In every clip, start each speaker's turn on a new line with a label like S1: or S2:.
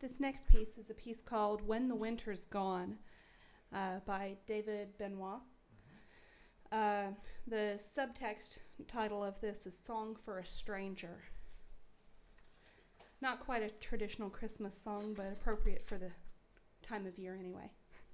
S1: This next piece is a piece called When the Winter's Gone by David Benoit. The subtext title of this is Song for a Stranger. Not quite a traditional Christmas song, but appropriate for the time of year anyway.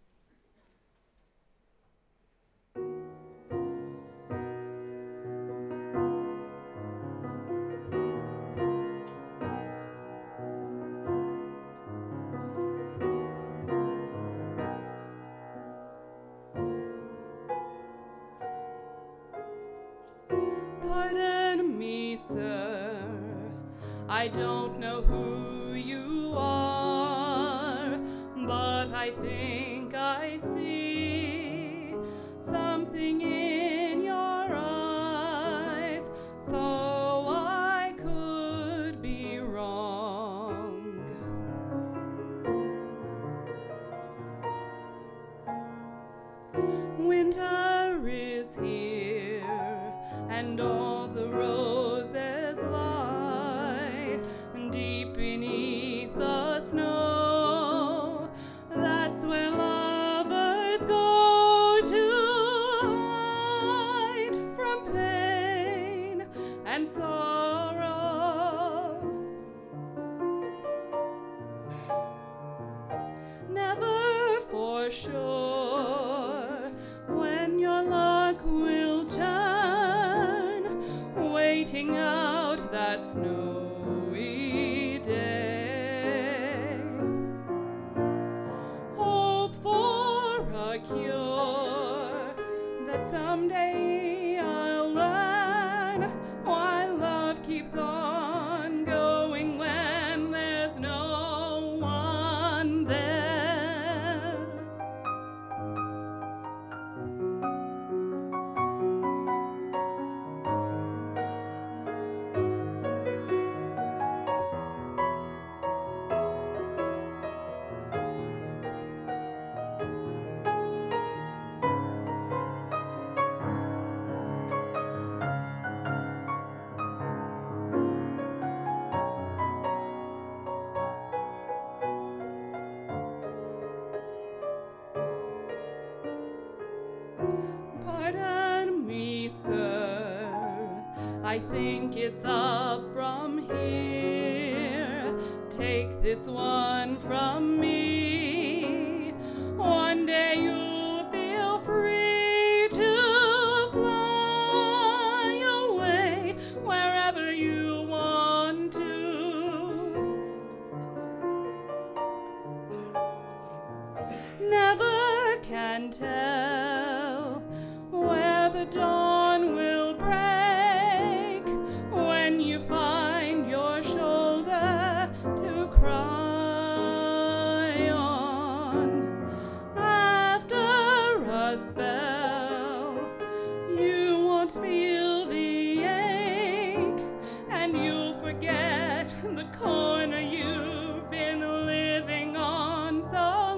S1: Pardon me, sir, I don't know who you are, but I think I see something in your eyes, though I could be wrong. Winter is here, and all the roses lie deep beneath the snow. That's where lovers go to hide from pain and sorrow. Never for sure when your luck will turn, waiting out that snowy day. Hope for a cure that someday I'll learn, why love keeps on going when there's no one there. Pardon me, sir, I think it's up from here. Take this one from me. One day you'll feel free to fly away wherever you want to. Never can tell where the dawn will break when you find your shoulder to cry on. After a spell, you won't feel the ache, and you'll forget the corner you've been living on so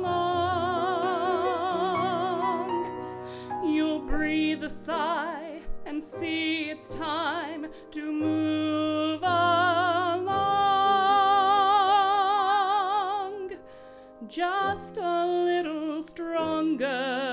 S1: long. You'll breathe a sigh and see it's time to move along. Just a little stronger.